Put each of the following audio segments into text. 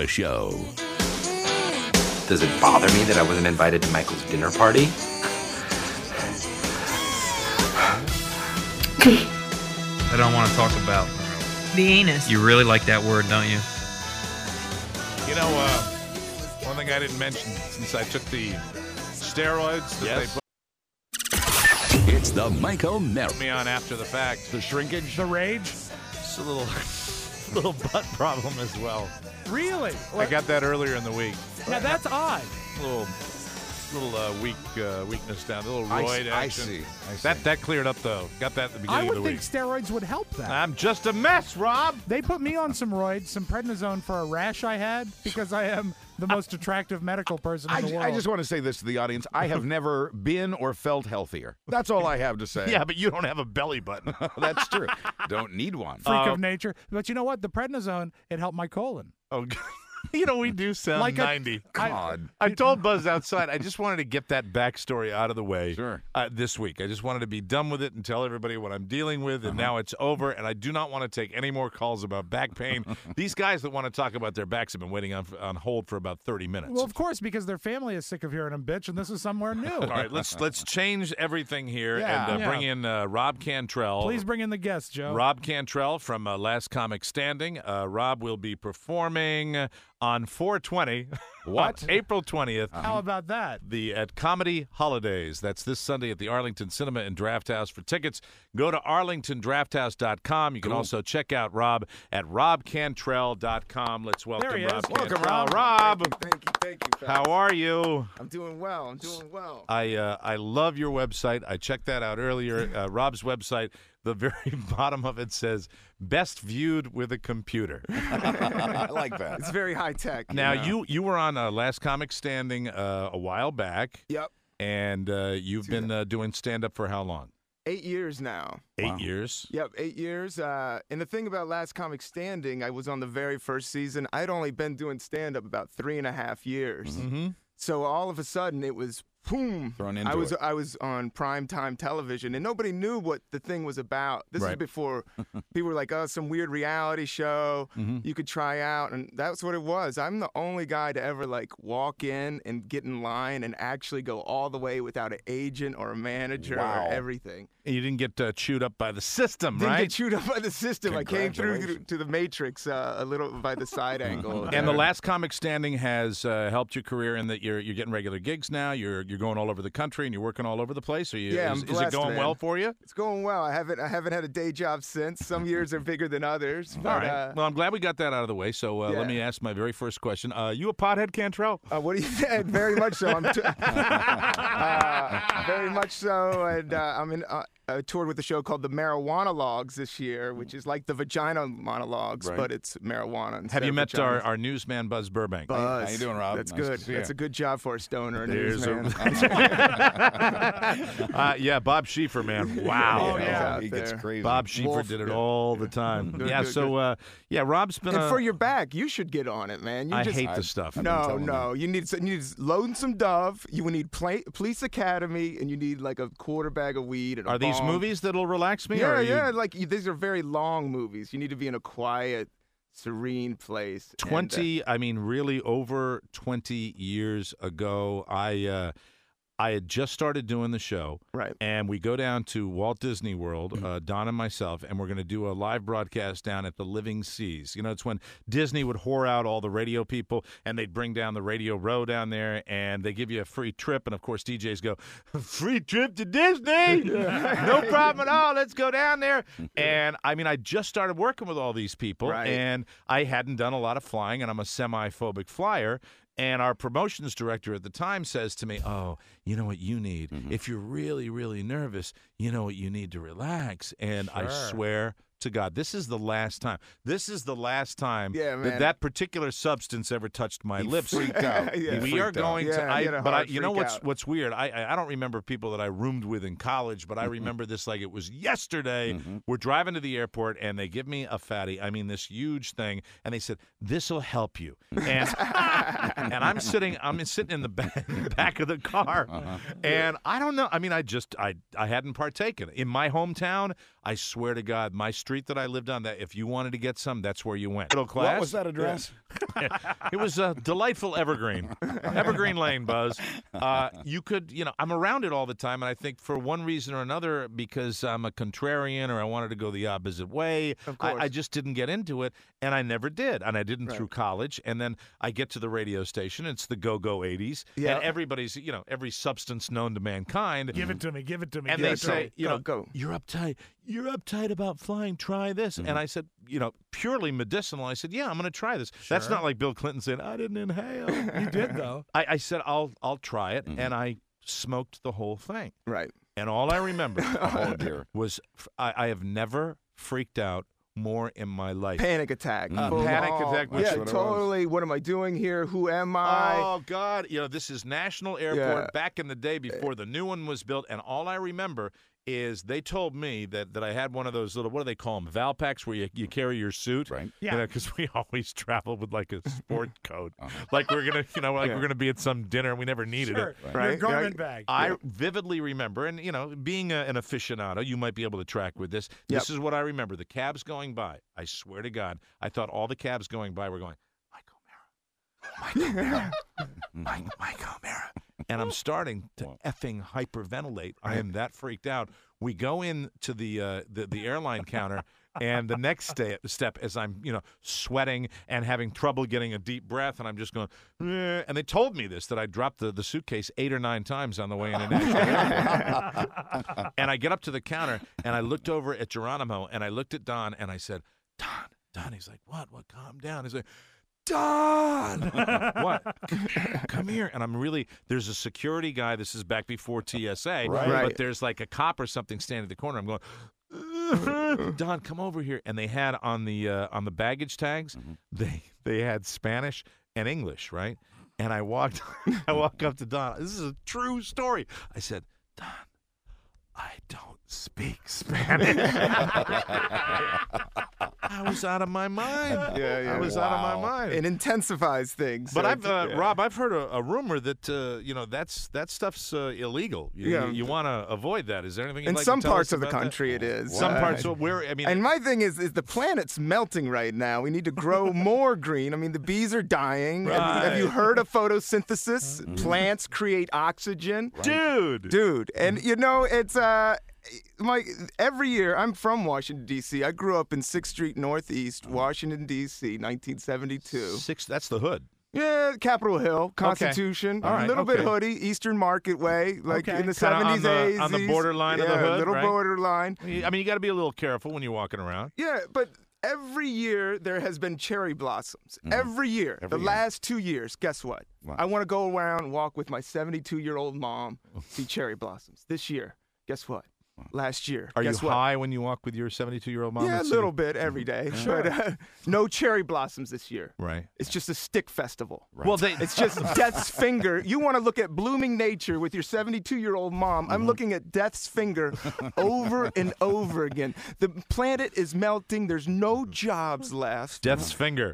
Barbara Show. Does it bother me that I wasn't invited to Michael's dinner party? I don't want to talk about The anus. You really like that word, don't you? You know, one thing I didn't mention since I took the steroids that they put It's the Mike O'Meara. me on after the fact. The shrinkage? The rage? It's a little butt problem as well. Really? I got that earlier in the week. Now that's odd. A little weakness down, a little roid I action. see. That cleared up though. Got that at the I beginning would of the think week. steroids would help that. I'm just a mess, Rob. They put me on some roids, some prednisone for a rash I had because I am the most attractive medical person in the world. I just want to say this to the audience. I have never been or felt healthier. That's all I have to say. Yeah, but you don't have a belly button. That's true. Don't need one. Freak of nature. But you know what? The prednisone, it helped my colon. Oh, you know, we do sound Like a- 90. God. I told Buzz outside, I just wanted to get that backstory out of the way Sure. this week. I just wanted to be done with it and tell everybody what I'm dealing with, and now it's over, and I do not want to take any more calls about back pain. These guys that want to talk about their backs have been waiting on hold for about 30 minutes. Well, of course, because their family is sick of hearing them bitch, and this is somewhere new. All right, let's change everything here Yeah. and Yeah. bring in Rob Cantrell. Please bring in the guests, Joe. Rob Cantrell from Last Comic Standing. Rob will be performing on 4/20. What? On April 20th. How about that? At Comedy Holidays. That's this Sunday at the Arlington Cinema and Draft House. For tickets, go to arlingtondrafthouse.com. You can also check out Rob at robcantrell.com. Let's welcome There he is. Rob Welcome, Cantrell. Rob. Rob, Thank you. how are you? I'm doing well. I love your website. I checked that out earlier. Rob's website, the very bottom of it says, best viewed with a computer. I like that. It's very high tech. Now, you were on Last Comic Standing a while back. Yep. And you've been doing stand-up for how long? 8 years now. 8 years? Yep, 8 years. And the thing about Last Comic Standing, I was on the very first season. I'd only been doing stand-up about 3.5 years. Mm-hmm. So all of a sudden, it was boom. Thrown into I it. was on primetime television, and nobody knew what the thing was about. This Right. is before people were like, oh, some weird reality show you could try out, and that's what it was. I'm the only guy to ever like walk in and get in line and actually go all the way without an agent or a manager Wow. or everything. You didn't get chewed up by the system, Didn't right? get chewed up by the system. I came through Congratulations. to the Matrix a little by the side angle. And the Last Comic Standing has helped your career in that you're getting regular gigs now. You're going all over the country and you're working all over the place. Yeah, I'm is it blessed, going man. well for you? It's going well. I haven't had a day job since. Some years are bigger than others. But, All right. Well, I'm glad we got that out of the way. So yeah. let me ask my very first question. You a pothead, Cantrell? what do you think? Very much so. Very much so. And I'm in. I toured with a show called the Marijuana Logs this year, which is like the Vagina Monologues, Right. but it's marijuana. Instead Have you of met vaginas. our newsman, Buzz Burbank? Buzz? How you doing, Rob? That's Nice to good. see That's you. a good job for a stoner There's newsman. Yeah, Bob Schieffer, man. Wow. Oh, yeah. He gets crazy. Bob Schieffer Wolf, did it yeah. all the time. Good, yeah, good, so, Rob's been And for your back, you should get on it, man. You I just, hate the stuff. I've been No, telling no. You need Lonesome Dove. You need Police Academy, and you need like a quarter bag of weed. And a Are these bong. movies that'll relax me? or Yeah, are you yeah. Like these are very long movies. You need to be in a quiet, serene place. And, 20, I mean, really over 20 years ago, I had just started doing the show. Right. And we go down to Walt Disney World, Don and myself, and we're going to do a live broadcast down at the Living Seas. You know, it's when Disney would whore out all the radio people, and they'd bring down the Radio Row down there, and they give you a free trip. And, of course, DJs go, free trip to Disney? No problem at all. Let's go down there. And, I mean, I just started working with all these people, Right. and I hadn't done a lot of flying, and I'm a semi-phobic flyer. And our promotions director at the time says to me, oh, you know what you need? If you're really, really nervous, you know what you need to relax. And I swear to God, this is the last time. This is the last time Yeah, man. that particular substance ever touched my lips. freaked out. Yeah. We Freaked are out. going Yeah, to. he had a But hard you know freak what's out. what's weird? I don't remember people that I roomed with in college, but I remember this like it was yesterday. We're driving to the airport and they give me a fatty. I mean, this huge thing, and they said this will help you. And and I'm sitting in the back of the car, and I don't know. I mean, I hadn't partaken in my hometown. I swear to God, my street that I lived on, that if you wanted to get some, that's where you went. Middle class. What was that address? It was a delightful Evergreen Lane, Buzz. You could, I'm around it all the time, and I think for one reason or another, because I'm a contrarian or I wanted to go the opposite way, Of course. I just didn't get into it, and I never did, and I didn't through college. And then I get to the radio station, it's the go-go 80s, Yeah. and everybody's, every substance known to mankind. Give it to me. Give it to me. And give they it to say, me. Go. you're uptight about flying, try this. And I said, purely medicinal, I said, yeah, I'm going to try this. That's not like Bill Clinton saying, I didn't inhale. You did, though. I said, I'll try it, and I smoked the whole thing. Right. And all I remember Oh, dear. was I have never freaked out more in my life. Panic attack. Panic attack, Yeah, which- That's what it totally. What am I doing here? Who am I? Oh, God. This is National Airport Yeah. back in the day before the new one was built. And all I remember is they told me that I had one of those little, what do they call them, Valpaks, where you carry your suit. Right. Yeah. Because we always traveled with like a sport coat. Like we're going to, we're going to be at some dinner and we never needed Sure. it. Your Right. garment bag. I vividly remember, and being an aficionado, you might be able to track with this. This is what I remember: the cabs going by. I swear to God, I thought all the cabs going by were going, Mike O'Mara, Mike O'Mara, and I'm starting to effing hyperventilate. I am that freaked out. We go into the airline counter. And the next step is I'm, sweating and having trouble getting a deep breath, and I'm just going, "Eh." And they told me this, that I dropped the suitcase 8 or 9 times on the way into Nashville. And I get up to the counter, and I looked over at Geronimo, and I looked at Don, and I said, Don. He's like, what? Calm down. He's like, Don! What? Come here. And there's a security guy. This is back before TSA. Right. But there's like a cop or something standing at the corner. I'm going, Don, come over here. And they had on the baggage tags, they had Spanish and English, right? And I walk up to Don. This is a true story. I said, Don, I don't speak Spanish. I was out of my mind. Yeah. I was out of my mind. It intensifies things. But So Rob, I've heard a rumor that that stuff's illegal. You want to avoid that. Is there anything? You'd in like some to tell parts us of the about that? country, it is. Some parts. So where? I mean, And my thing is the planet's melting right now. We need to grow more green. I mean, the bees are dying. Have you heard of photosynthesis? Plants create oxygen. dude. And it's every year, I'm from Washington, D.C. I grew up in 6th Street Northeast, Washington, D.C., 1972. That's the hood. Yeah, Capitol Hill, Constitution, All right, a little bit okay. hoodie, Eastern Market Way, like Okay. in the Kinda 70s, on the- 80s. on the borderline of the hood, little right? borderline. I mean, you got to be a little careful when you're walking around. Yeah, but every year there has been cherry blossoms. Every year. The last 2 years, guess what? I want to go around and walk with my 72-year-old mom, see cherry blossoms. This year, guess what? Last year. Are you guess what? high when you walk with your 72-year-old mom? Yeah, a little bit every day. But no cherry blossoms this year. Right. It's just a stick festival. Well, It's just Death's Finger. You want to look at blooming nature with your 72-year-old mom. I'm looking at Death's Finger over and over again. The planet is melting. There's no jobs left. Death's finger.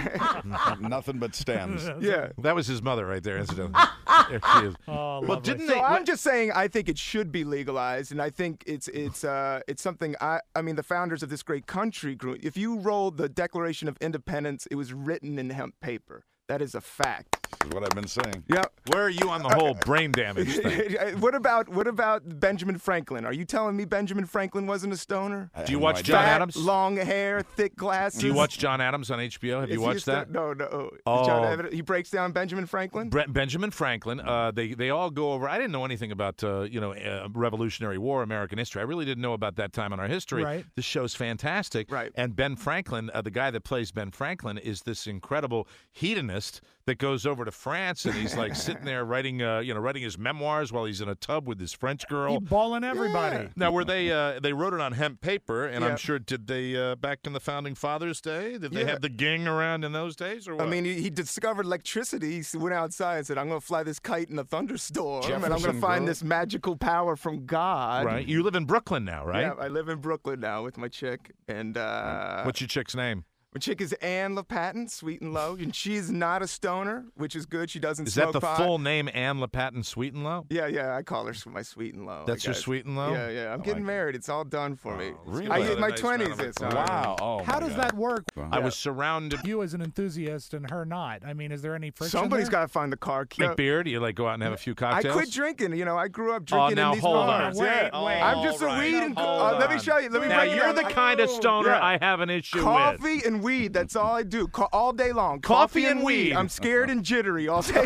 Nothing but stems. Yeah. That was his mother right there, incidentally. There she is. Oh, Well, lovely. didn't So they? I'm just saying I think it should be legalized, and I think it's something I mean the founders of this great country grew. If you rolled the Declaration of Independence, it was written in hemp paper. That is a fact. Is what I've been saying. Yeah. Where are you on the whole brain damage thing? What about Benjamin Franklin? Are you telling me Benjamin Franklin wasn't a stoner? I Do you have no watch idea. John Fat, Adams? long hair, thick glasses. Do you watch John Adams on HBO? Have Is you he a watched that? No. Oh. John Adams, he breaks down Benjamin Franklin. Benjamin Franklin. They all go over. I didn't know anything about Revolutionary War, American history. I really didn't know about that time in our history. Right. This show's fantastic. Right. And Ben Franklin, the guy that plays Ben Franklin, is this incredible hedonist that goes over to France and he's like sitting there writing his memoirs while he's in a tub with this French girl. He balling everybody. Now, were they wrote it on hemp paper, and Yeah. I'm sure, did they, back in the Founding Fathers' day, did they Yeah. have the ging around in those days, or what? I mean, he discovered electricity. He went outside and said, I'm going to fly this kite in a thunderstorm, and I'm going Jefferson to find Girl. this magical power from God. right? You live in Brooklyn now, right? Yeah, I live in Brooklyn now with my chick. And What's your chick's name? My chick is Ann LaPatin, Sweet and Low, and she's not a stoner, which is good. She doesn't Is smoke that the pot. full name, Ann LaPatin Sweet and Low? Yeah, I call her my Sweet and Low. That's your Sweet and Low? Yeah. I'm getting married. It's all done for me. really? I hit my Nice 20s. round of It's applause. Wow. Oh, How my does God. that work? I was surrounded. You as an enthusiast and her not. I mean, is there any friction Somebody's there? got to find the car key. Drink beer? Do you like go out and have a few I cocktails? quit drinking. I grew up drinking now in these hold bars. on. Wait, Yeah. wait. I'm just a All weed right. and Hold let me on. show you. Let me Now break it you're down. the kind of stoner Yeah. I have an issue with. Coffee and weed. That's all I do. All day long. Coffee and weed. I'm scared and jittery all day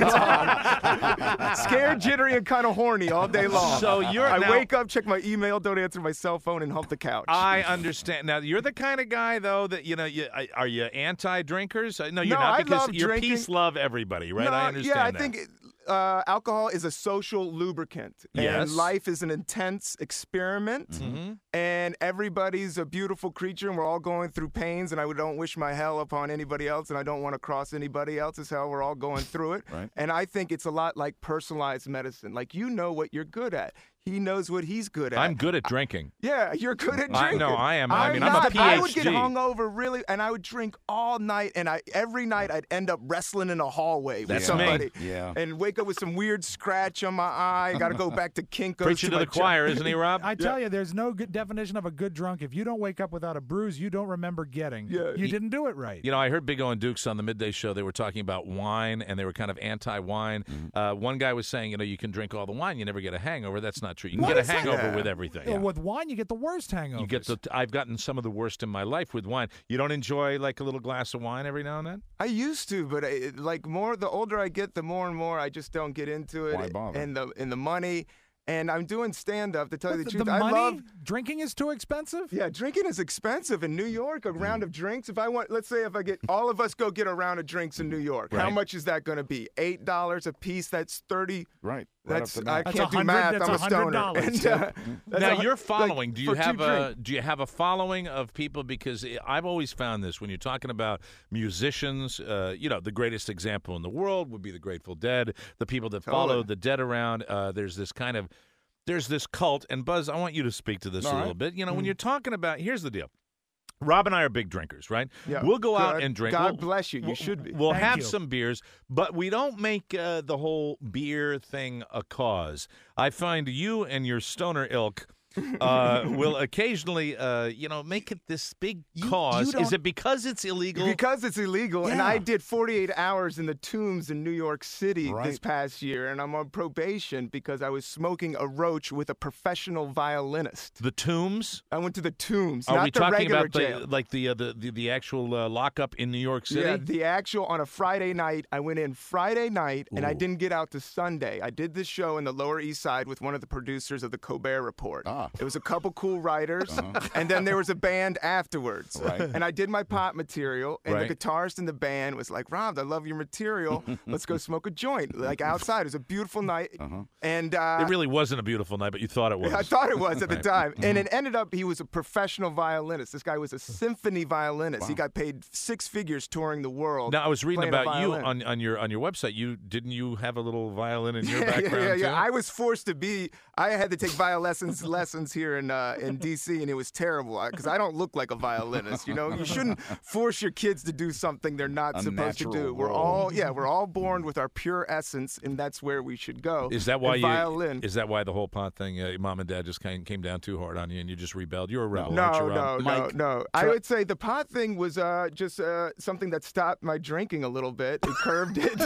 long. Scared, jittery, and kind of horny all day long. So you're I now- wake up, check my email, don't answer my cell phone, and hump the couch. I understand. Now you're the kind of guy though that are you anti-drinkers? No, you're No, not I because love you drinking. peace love everybody, right? No, I understand yeah, I that. think alcohol is a social lubricant. Yes. And life is an intense experiment. Mm-hmm. And everybody's a beautiful creature, and we're all going through pains, and I don't wish my hell upon anybody else, and I don't want to cross anybody else's hell. We're all going through it. Right. And I think it's a lot like personalized medicine. Like, you know what you're good at. He knows what he's good at. I'm good at drinking. Yeah, you're good at I- drinking. no, I am. I mean, I'm a not. I would get PhD. hungover really, and I would drink all night, and every night I'd end up wrestling in a hallway with That's me. somebody. Yeah. And wake up with some weird scratch on my eye. Got to go back to Kinko's. Preaching to my the choir, isn't he, Rob? I tell you, there's no good definition of a good drunk. If you don't wake up without a bruise, you don't remember getting. Yeah. You didn't do it right. You know, I heard Big O and Dukes on the midday show. They were talking about wine, and they were kind of anti-wine. One guy was saying, you can drink all the wine, you never get a hangover. That's not true. You can What get a is that? hangover Yeah. with everything. Well, with wine, you get the worst hangovers. You get I've gotten some of the worst in my life with wine. You don't enjoy like a little glass of wine every now and then? I used to, but the older I get, the more and more I just don't get into it. Why bother? And the money. And I'm doing stand-up, to tell you the truth. The I money? love. Drinking is too expensive? Yeah, drinking is expensive in New York. A round of drinks. Let's say if I get all of us go get a round of drinks in New York. How Right. much is that going to be? $8 a piece. That's 30. Right. That's up the I notch. That's can't do 100 math. that's I'm a stoner. $100. And, that's Now a- you're like, following. Do you for two have a drinks. do you have a following of people? Because I've always found this when you're talking about musicians. The greatest example in the world would be the Grateful Dead. The people that follow Totally. the Dead around. There's this cult. And Buzz, I want you to speak to this All a right. little bit. When you're talking about, here's the deal. Rob and I are big drinkers, right? Yeah, We'll go out good. and drink. God We'll- bless you. You should be. We'll Thank have you. some beers, but we don't make the whole beer thing a cause. I find you and your stoner ilk will occasionally, make it this big cause. don't- Is it because it's illegal? Because it's illegal, and Yeah. I did 48 hours in the Tombs in New York City Right. this past year, and I'm on probation because I was smoking a roach with a professional violinist. The Tombs? I went to the Tombs, Are not we the talking regular about jail. the actual lockup in New York City? Yeah, the actual on a Friday night. I went in Friday night, and I didn't get out to Sunday. I did this show in the Lower East Side with one of the producers of the Colbert Report. Ah. It was a couple cool writers, and then there was a band afterwards. Right. And I did my pop material, and Right. the guitarist in the band was like, "Rob, I love your material. Let's go smoke a joint, like outside." It was a beautiful night, and It really wasn't a beautiful night, but you thought it was. I thought it was at the Right. time. And it ended up he was a professional violinist. This guy was a symphony violinist. He got paid 6 figures touring the world. Now I was reading playing a about you violin. on your website. You have a little violin in your Yeah, background yeah. too? I was forced to be. I had to take lessons here in D.C. and it was terrible because I don't look like a violinist. You shouldn't force your kids to do something they're not supposed to do. Unnatural We're all born with our pure essence, and that's where we should go. Is that why And violin? Is that why the whole pot thing? Your mom and dad just came down too hard on you, and you just rebelled. You're a rebel, aren't you, Rob? No. I would say the pot thing was just something that stopped my drinking a little bit. It curbed it.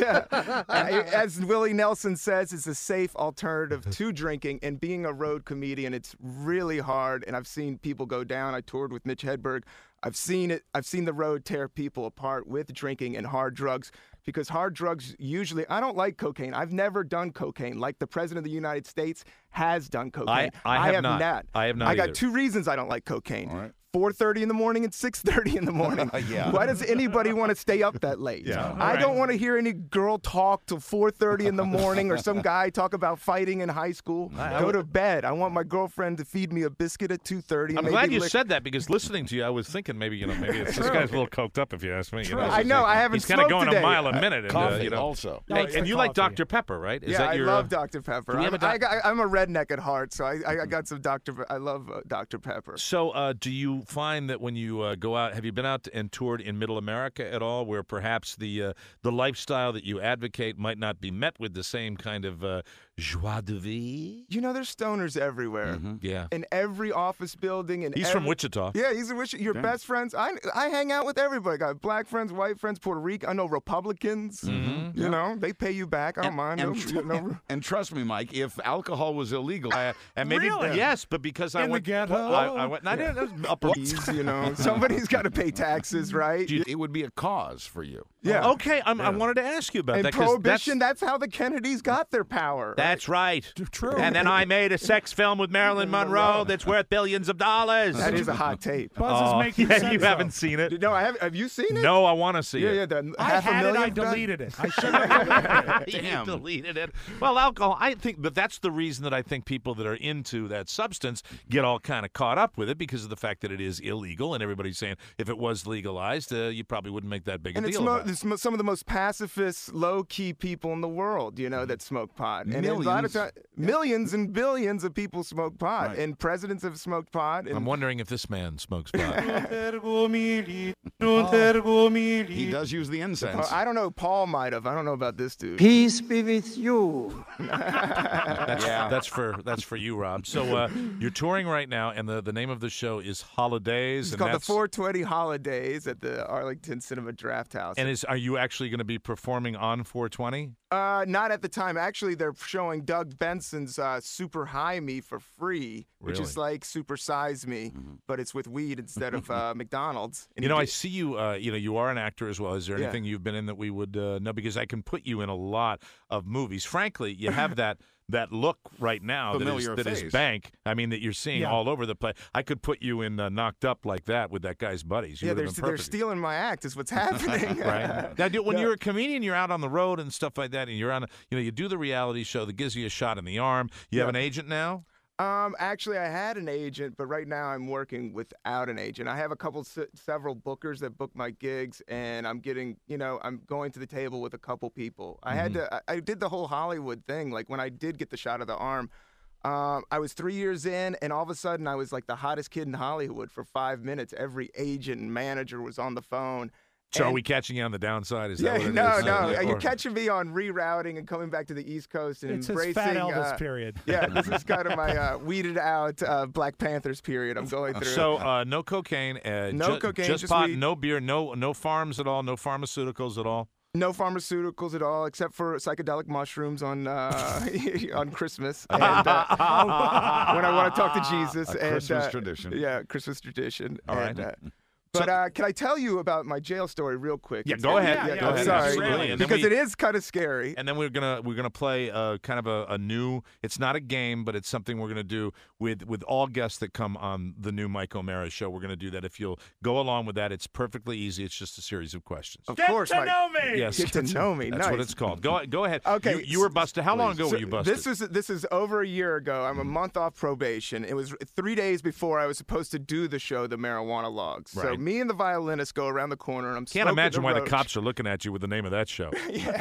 As Willie Nelson says, it's a safe alternative to drinking. And being a road comedian, it's really hard. And I've seen people go down. I toured with Mitch Hedberg. I've seen it. I've seen the road tear people apart with drinking and hard drugs. Because hard drugs usually, I don't like cocaine. I've never done cocaine. Like the President of the United States has done cocaine. I have not. not. I have not I got either. 2 reasons I don't like cocaine. All right. 4:30 in the morning and 6:30 in the morning. Yeah. Why does anybody want to stay up that late? Yeah. I Right. don't want to hear any girl talk till 4:30 in the morning or some guy talk about fighting in high school. Go to bed. I want my girlfriend to feed me a biscuit at 2:30. I'm glad you said that because listening to you, I was thinking maybe this guy's a little coked up if you ask me. I know. I haven't He's kind of smoked going today. a mile a minute. And, Coffee you know. also. No, it's and the you like coffee. Dr. Pepper, right? Is Yeah, that I your, love Dr. Pepper. do we have a I'm a redneck at heart, so I got some I love Dr. Pepper. So, do you you find that when you go out, have you been out and toured in Middle America at all, where perhaps the lifestyle that you advocate might not be met with the same kind of joie de vivre? You know, there's stoners everywhere. Yeah. In every office building. And He's from Wichita. Yeah, he's in Wichita. Your best friends. I hang out with everybody. Got black friends, white friends, Puerto Rican. I know Republicans. You know, they pay you back. I don't mind. And trust me, Mike, if alcohol was illegal, And maybe Really? yes, but because I In the went, ghetto? I went. No, that was upper. you know, somebody's got to pay taxes, right? it would be a cause for you. Yeah. Okay, I wanted to ask you about And that. 'Cause Prohibition, that's how the Kennedys got their power. That's right. True. And then I made a sex film with Marilyn Monroe that's worth billions of dollars. That is a hot tape. Buzz is making sense. you though. haven't seen it? No, I have. Have you seen it? No, I want to see Yeah, it. yeah. The I half a had it. million I done? deleted it. I should have. You deleted it. Well, alcohol, I think, but that's the reason that I think people that are into that substance get all kind of caught up with it because of the fact that it is illegal, and everybody's saying if it was legalized, you probably wouldn't make that big a And deal about it. it's some of the most pacifist, low-key people in the world, you know, that smoke pot. And a lot of millions and billions of people smoke pot, and presidents have smoked pot. And I'm wondering if this man smokes pot. He does use the incense. I don't know. Paul might have. I don't know about this dude. Peace be with you. That's for you, Rob. So you're touring right now, and the name of the show is Holidays. It's and called the that's- 420 Holidays at the Arlington Cinema Draft House. And are you actually going to be performing on 420? Not at the time. Actually, they're showing Doug Benson's Super High Me for free, which is like Super Size Me, but it's with weed instead of McDonald's. And You know, I see you. You are an actor as well. Is there anything you've been in that we would know? Because I can put you in a lot of movies. Frankly, you have that look right now Familiar that is face. Bank. I mean, that you're seeing all over the place. I could put you in Knocked Up like that with that guy's buddies. You yeah, would have been they're perfect. stealing my act. Is what's happening. Right. Now, when you're a comedian, you're out on the road and stuff like that, and you're on, you do the reality show that gives you a shot in the arm. You have an agent now? Actually, I had an agent, but right now I'm working without an agent. I have several bookers that book my gigs, and I'm going to the table with a couple people. I did the whole Hollywood thing. Like when I did get the shot of the arm, I was 3 years in, and all of a sudden I was like the hottest kid in Hollywood for 5 minutes. Every agent and manager was on the phone. So are we catching you on the downside? Is that what it no. is? You're catching me on rerouting and coming back to the East Coast and It's embracing. his Fat Elvis period. Yeah, this is kind of my weeded out Black Panthers period I'm going through. So no cocaine, cocaine, just just pot, weed. no beer, no farms at all, no pharmaceuticals at all. No pharmaceuticals at all, except for psychedelic mushrooms on on Christmas and, when I want to talk to Jesus. Christmas tradition. Yeah, Christmas tradition. All right. But can I tell you about my jail story real quick? Yeah, go ahead. Yeah, Go ahead. Sorry, Absolutely. And then because it is kind of scary. And then we're gonna play kind of a new. It's not a game, but it's something we're gonna do with all guests that come on the new Mike O'Mara show. We're gonna do that. If you'll go along with that, it's perfectly easy. It's just a series of questions. Of course, Mike. me. Yes, Get to know me. That's Nice. what it's called. Go ahead. Okay, You were busted. How long ago were you busted? This is over a year ago. I'm a month off probation. It was 3 days before I was supposed to do the show, The Marijuana Logs. So Right. me and the violinist go around the corner, and I'm Can't smoking imagine a why the roach. cops are looking at you with the name of that show.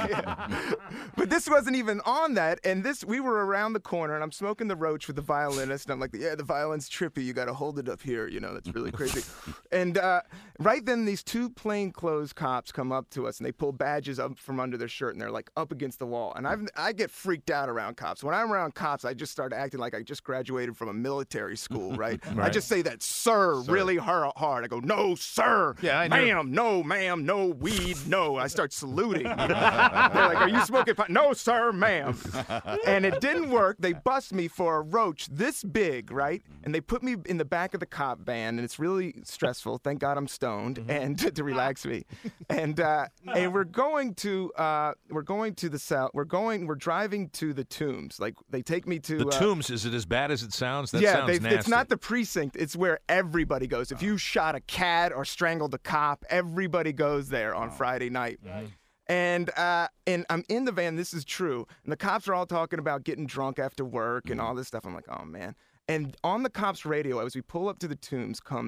But this wasn't even on that, and we were around the corner, and I'm smoking the roach with the violinist, and I'm like, yeah, the violin's trippy. You got to hold it up here. That's really crazy. And right then, these two plainclothes cops come up to us, and they pull badges up from under their shirt, and they're like up against the wall. And I get freaked out around cops. When I'm around cops, I just start acting like I just graduated from a military school, right? I just say that sir really hard. I go, no, sir. Yeah, I know. Ma'am, no, ma'am, no weed, no. I start saluting. They're like, are you smoking pot? No, sir, ma'am. And it didn't work. They bust me for a roach this big, right? And they put me in the back of the cop van, and it's really stressful. Thank God I'm stoned, and to relax me. And we're going to the cell. We're driving to the Tombs. Like they take me to The Tombs. Is it as bad as it sounds? That yeah, sounds nasty. it's not the precinct. It's where everybody goes. If you shot a cat or strangled a cop, everybody goes there on Friday night. And I'm in the van. This is true. And the cops are all talking about getting drunk after work and all this stuff. I'm like, oh man. And on the cops' radio, as we pull up to the Tombs, comes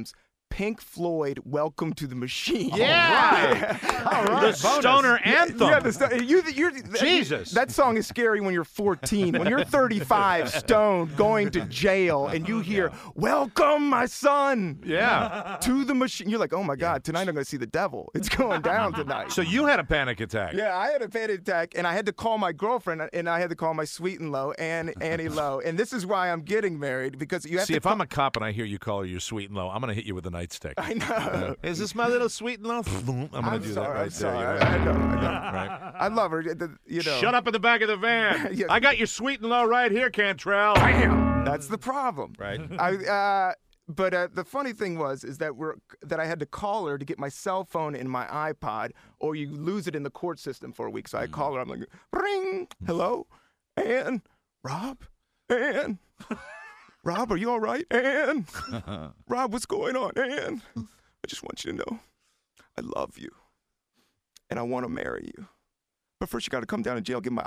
Pink Floyd, "Welcome to the Machine." Yeah. All right. The stoner anthem. Yeah, Jesus. That song is scary when you're 14. When you're 35, stoned, going to jail, and you hear, "Welcome, my son." Yeah. To the machine. You're like, oh my God, tonight I'm going to see the devil. It's going down tonight. So you had a panic attack. Yeah, I had a panic attack, and I had to call my girlfriend, and I had to call my sweet and low, Annie Lowe. And this is why I'm getting married, because you have See, to. if I'm a cop and I hear you call her your sweet and low, I'm going to hit you with a nightstick. I know. Is this my little sweet and low? I'm going to do that right I'm sorry. there. I know. Right. I love her. Shut up in the back of the van. Yeah. I got your sweet and low right here, Cantrell. That's the problem. Right. But the funny thing is that I had to call her to get my cell phone and my iPod, or you lose it in the court system for a week. So I call her. I'm like, ring, hello, Ann, Rob, Ann, Rob, are you all right, Ann? Rob, what's going on, Ann? I just want you to know, I love you, and I want to marry you. But first, you got to come down to jail, get my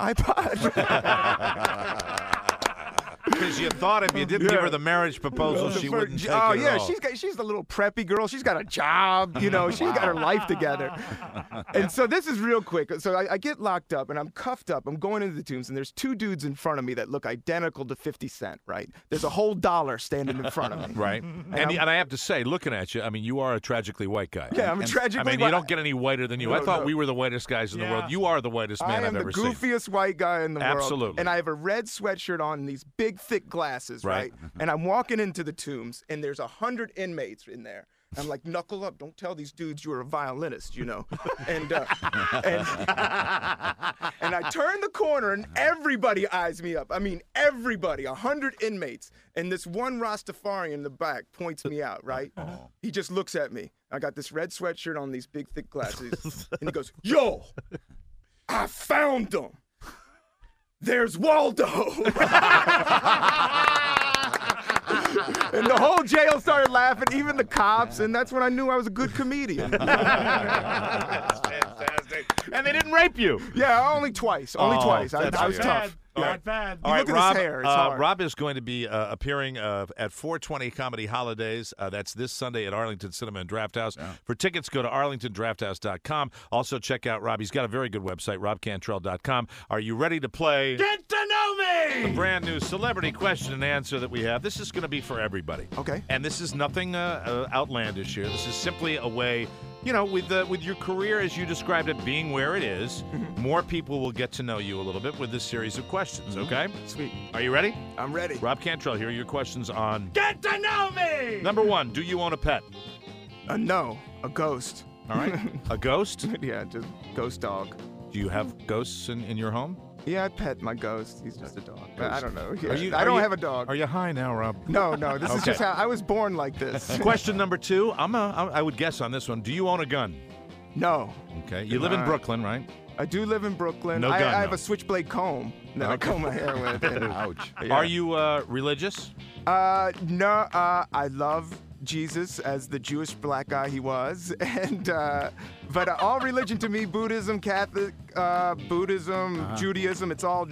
iPod. Because you thought if you didn't give her the marriage proposal, she wouldn't take it at all. She's the little preppy girl. She's got a job, she's got her life together. And so this is real quick. So I get locked up and I'm cuffed up. I'm going into the Tombs, and there's two dudes in front of me that look identical to 50 Cent, right? There's a whole dollar standing in front of me. Right. And I have to say, looking at you, I mean, you are a tragically white guy. Yeah, I'm tragically white. You don't get any whiter than you. I thought we were the whitest guys in the world. You are the whitest man I've ever seen. I am the goofiest white guy in the world. Absolutely. And I have a red sweatshirt on and these big, thick glasses, right? And I'm walking into the Tombs, and there's 100 inmates in there. I'm like, knuckle up. Don't tell these dudes you're a violinist, and I turn the corner, and everybody eyes me up. I mean, everybody, 100 inmates. And this one Rastafarian in the back points me out, right? He just looks at me. I got this red sweatshirt on, these big, thick glasses. And he goes, yo, I found them. There's Waldo. And the whole jail started laughing, even the cops, and that's when I knew I was a good comedian. That's fantastic. And they didn't rape you. Yeah, only twice. Only twice. I was tough. Not bad. All right, look at his hair. It's hard. Rob is going to be appearing at 420 Comedy Holidays. That's this Sunday at Arlington Cinema and Draft House. Yeah. For tickets, go to arlingtondrafthouse.com. Also, check out Rob. He's got a very good website, robcantrell.com. Are you ready to play Get to Know Me? The brand new celebrity question and answer that we have. This is going to be for everybody. Okay. And this is nothing outlandish here. This is simply a way... with your career as you described it being where it is, more people will get to know you a little bit with this series of questions, okay? Sweet. Are you ready? I'm ready. Rob Cantrell, here are your questions on... Get to Know Me! Number 1, do you own a pet? No, a ghost. All right. A ghost? Yeah, just ghost dog. Do you have ghosts in your home? Yeah, I pet my ghost. He's just a dog. I don't know. Yeah. I don't have a dog. Are you high now, Rob? No. This is just how I was born like this. Question number 2. I would guess on this one. Do you own a gun? No. Okay. You live in Brooklyn, right? I do live in Brooklyn. No gun, I have no. a switchblade comb that I comb my hair with. Ouch. Yeah. Are you religious? No. I love Jesus as the Jewish black guy he was, and but all religion to me, Buddhism, Catholic, Buddhism, Judaism, it's all.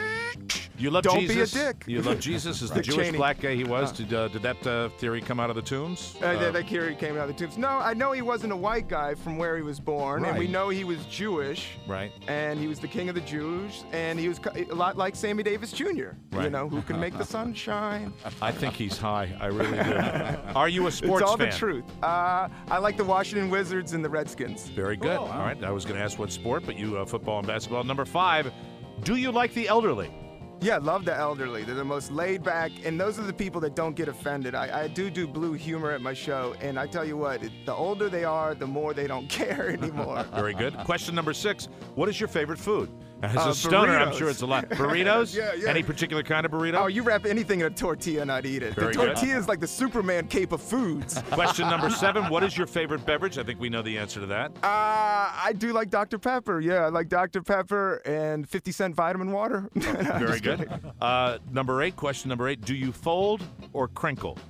You love Don't Jesus? be a dick. You love Jesus as the Dick Jewish Cheney. black guy he was? Did that theory come out of the Tombs? That theory came out of the Tombs. No, I know he wasn't a white guy from where he was born, and we Right. know he was Jewish. Right. And he was the king of the Jews, and he was a lot like Sammy Davis Jr. Right. Who can make the sun shine. I think he's high. I really do. Are you a sports It's all fan? the truth. I like the Washington Wizards and the Redskins. Very good. All right. I was going to ask what sport, but you football and basketball. Number 5, do you like the elderly? Yeah, love the elderly. They're the most laid back, and those are the people that don't get offended. I do blue humor at my show, and I tell you what, the older they are, the more they don't care anymore. Very good. Question number 6, what is your favorite food? As a stoner, I'm burritos. sure it's a lot. Burritos? Yeah. Any particular kind of burrito? Oh, you wrap anything in a tortilla and I'd eat it. Very The good. tortilla is like the Superman cape of foods. Question number 7, what is your favorite beverage? I think we know the answer to that. I do like Dr. Pepper. Yeah, I like Dr. Pepper and 50 Cent vitamin water. Very good. Question number 8, do you fold or crinkle?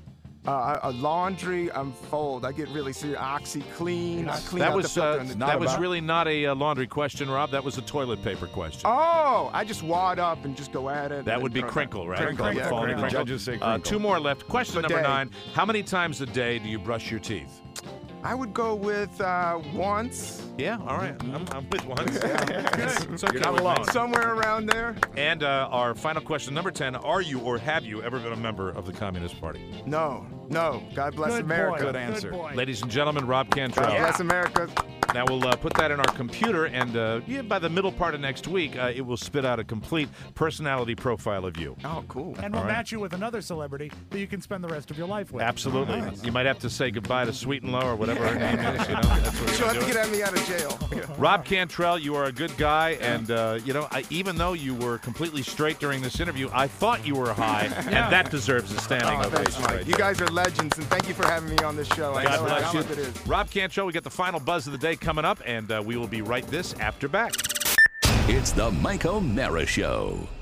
Laundry, fold. I get really serious. OxyClean. I clean That out was the filter in the that was tub. really not a laundry question, Rob. That was a toilet paper question. Oh, I just wad up and just go at it. That and would be throw it crinkle, out. right? Crinkle, That would yeah, fall into the crinkle. judges say crinkle. 2 more left. Question number Bidet. 9. How many times a day do you brush your teeth? I would go with once. Yeah, all right. I'm with once. It's okay. You're not with me. alone. Somewhere around there. And our final question, number 10. Are you or have you ever been a member of the Communist Party? No. God bless Good America. boy. Good answer. boy. Ladies and gentlemen, Rob Cantrell. God bless America. Now we'll put that in our computer, and by the middle part of next week, it will spit out a complete personality profile of you. Oh, cool. And we'll match you with another celebrity that you can spend the rest of your life with. Absolutely. You might have to say goodbye to Sweet and Low or whatever her name is. You know, that's what She'll we're have to doing. get me out of jail. Rob Cantrell, you are a good guy, and even though you were completely straight during this interview, I thought you were high, and that deserves a standing Oh, thanks, ovation. Mike. right You there. guys are legends, and thank you for having me on this show. I God know bless how you. much it is. Rob Cantrell, we get the final buzz of the day coming up, and we will be right this after back. It's the Mike O'Mara Show.